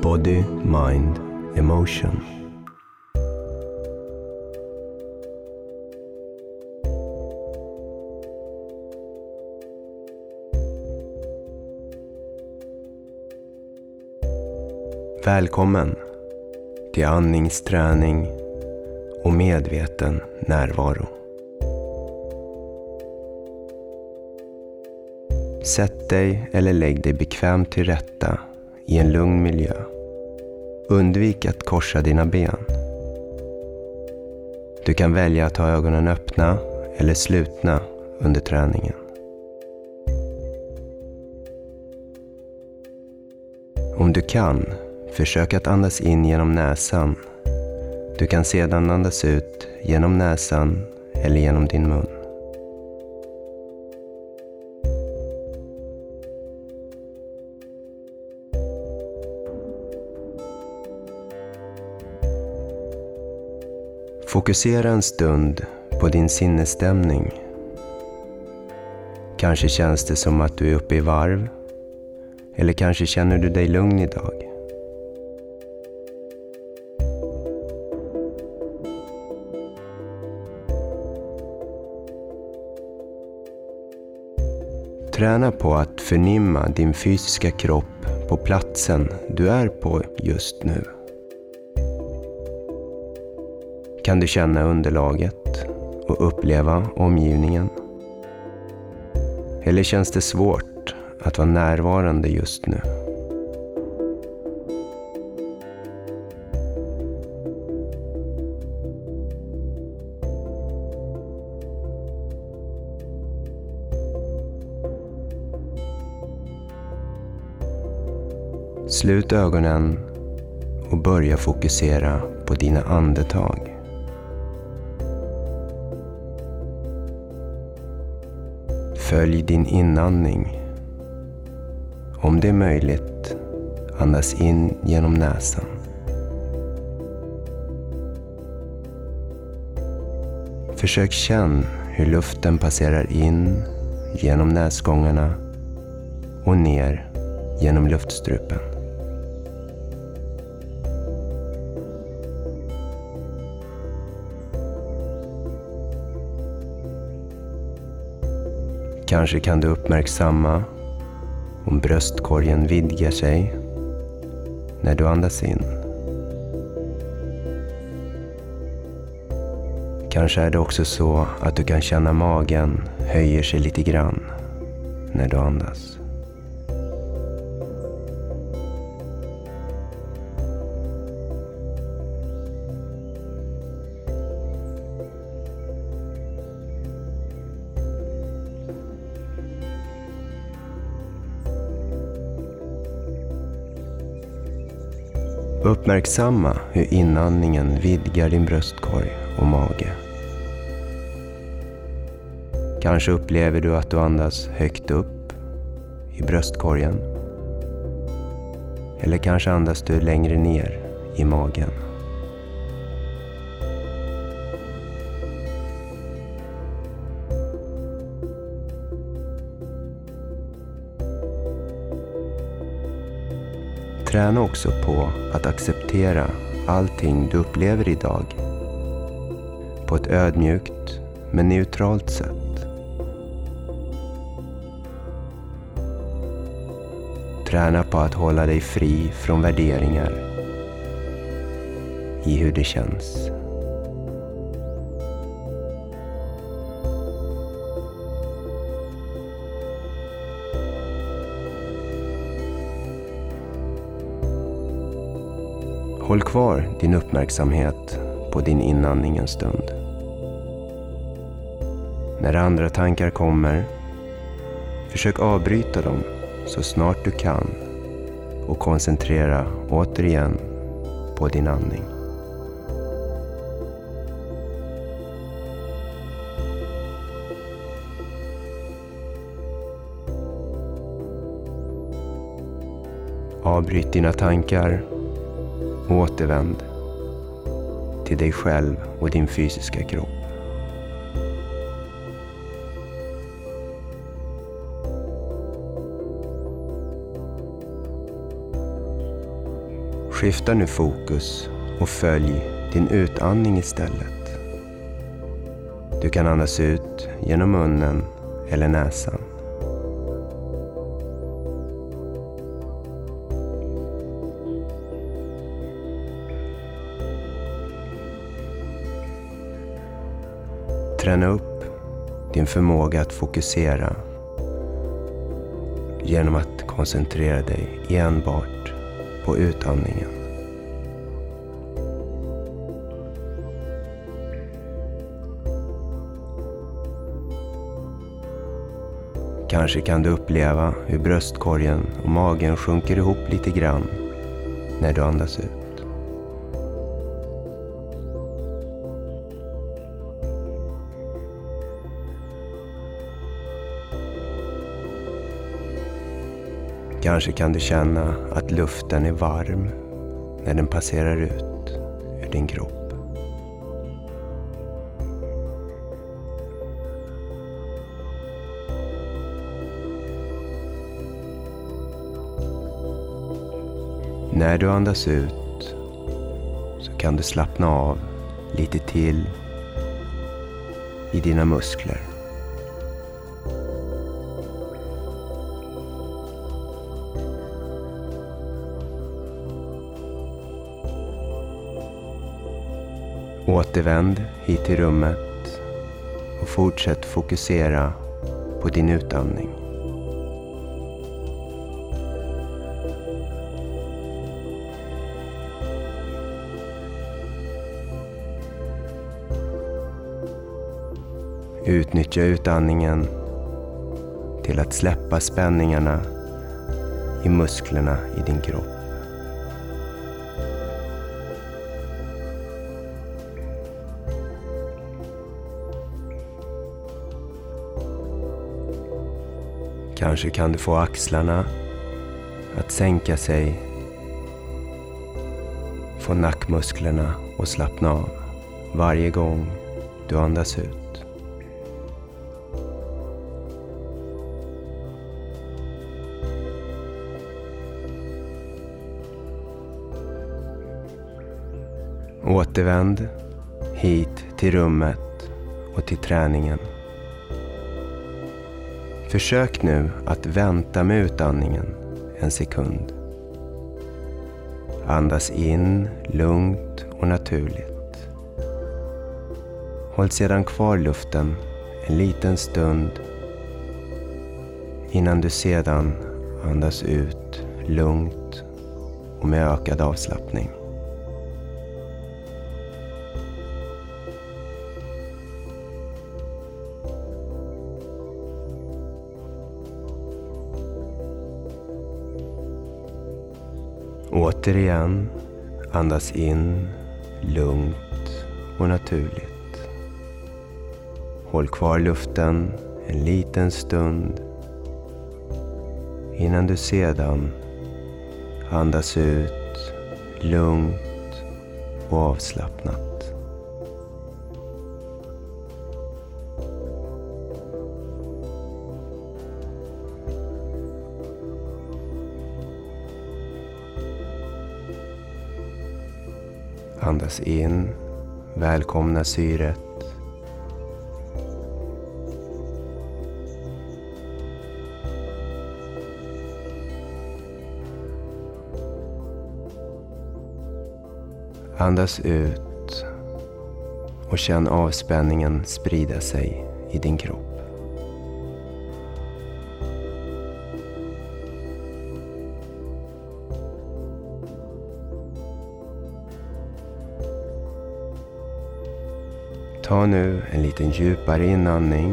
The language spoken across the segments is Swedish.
Body, Mind, Emotion. Välkommen till andningsträning och medveten närvaro. Sätt dig eller lägg dig bekvämt till rätta i en lugn miljö. Undvik att korsa dina ben. Du kan välja att ha ögonen öppna eller slutna under träningen. Om du kan, försök att andas in genom näsan. Du kan sedan andas ut genom näsan eller genom din mun. Fokusera en stund på din sinnesstämning. Kanske känns det som att du är uppe i varv, eller kanske känner du dig lugn idag. Träna på att förnimma din fysiska kropp på platsen du är på just nu. Kan du känna underlaget och uppleva omgivningen? Eller känns det svårt att vara närvarande just nu? Slut ögonen och börja fokusera på dina andetag. Följ din inandning. Om det är möjligt, andas in genom näsan. Försök känna hur luften passerar in genom näsgångarna och ner genom luftstrupen. Kanske kan du uppmärksamma om bröstkorgen vidgar sig när du andas in. Kanske är det också så att du kan känna magen höjer sig lite grann när du andas. Uppmärksamma hur inandningen vidgar din bröstkorg och mage. Kanske upplever du att du andas högt upp i bröstkorgen. Eller kanske andas du längre ner i magen. Träna också på att acceptera allting du upplever idag på ett ödmjukt men neutralt sätt. Träna på att hålla dig fri från värderingar i hur det känns. Håll kvar din uppmärksamhet på din inandning en stund. När andra tankar kommer, försök avbryta dem så snart du kan och koncentrera återigen på din andning. Avbryt dina tankar. Återvänd till dig själv och din fysiska kropp. Skifta nu fokus och följ din utandning istället. Du kan andas ut genom munnen eller näsan. Träna upp din förmåga att fokusera genom att koncentrera dig enbart på utandningen. Kanske kan du uppleva hur bröstkorgen och magen sjunker ihop lite grann när du andas ut. Kanske kan du känna att luften är varm när den passerar ut ur din kropp. När du andas ut så kan du slappna av lite till i dina muskler. Återvänd hit till rummet och fortsätt fokusera på din utandning. Utnyttja utandningen till att släppa spänningarna i musklerna i din kropp. Kanske kan du få axlarna att sänka sig, få nackmusklerna att slappna av varje gång du andas ut. Återvänd hit till rummet och till träningen. Försök nu att vänta med utandningen en sekund. Andas in lugnt och naturligt. Håll sedan kvar luften en liten stund innan du sedan andas ut lugnt och med ökad avslappning. Återigen, andas in lugnt och naturligt. Håll kvar luften en liten stund innan du sedan andas ut lugnt och avslappnat. Andas in, välkomna syret. Andas ut och känn avspänningen sprida sig i din kropp. Ta nu en liten djupare inandning.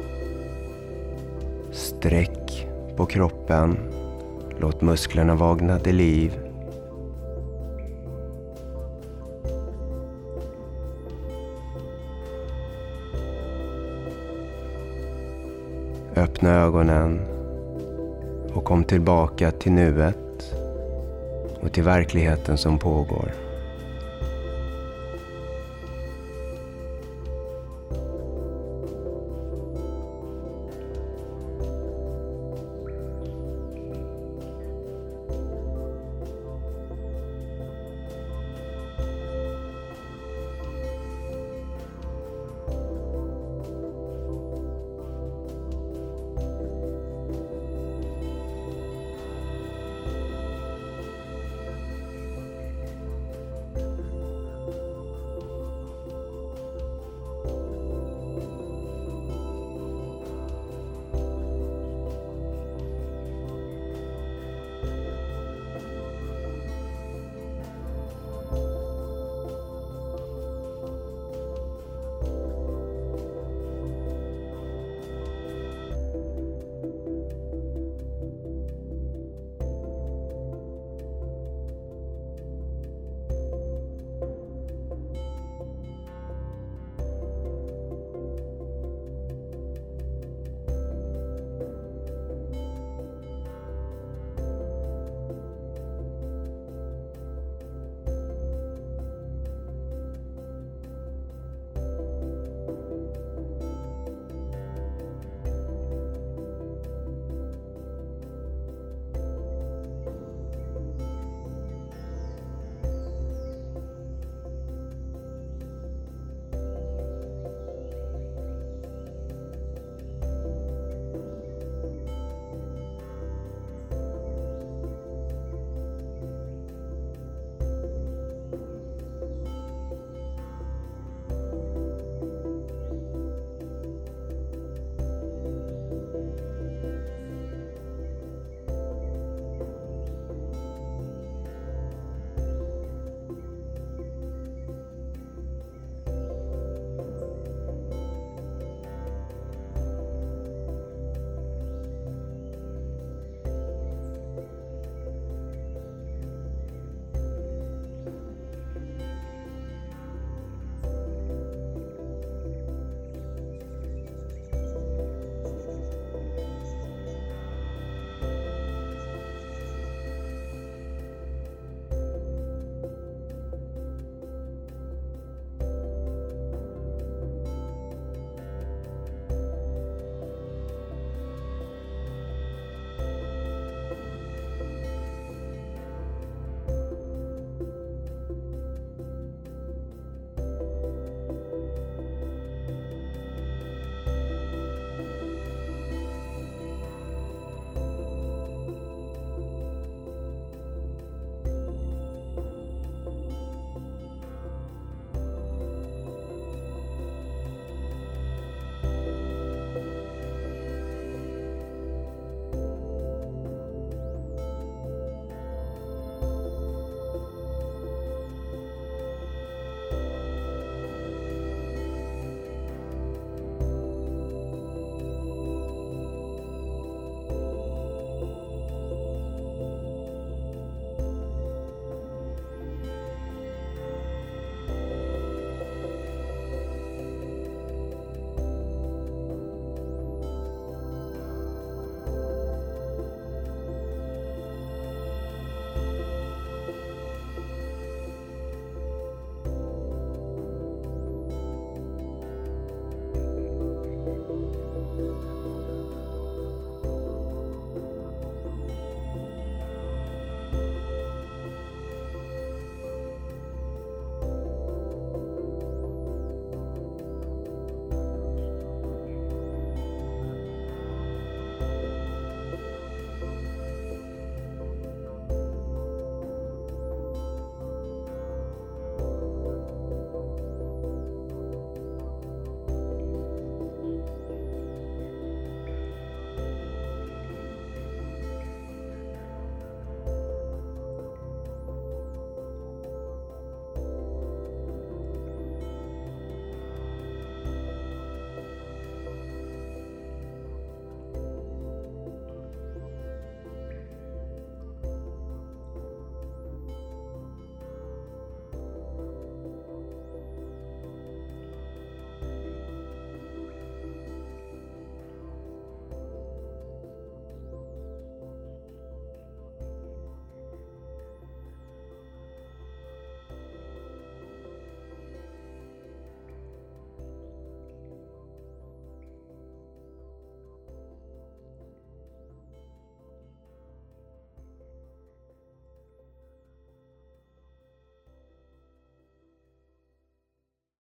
Sträck på kroppen. Låt musklerna vakna till liv. Öppna ögonen och kom tillbaka till nuet och till verkligheten som pågår.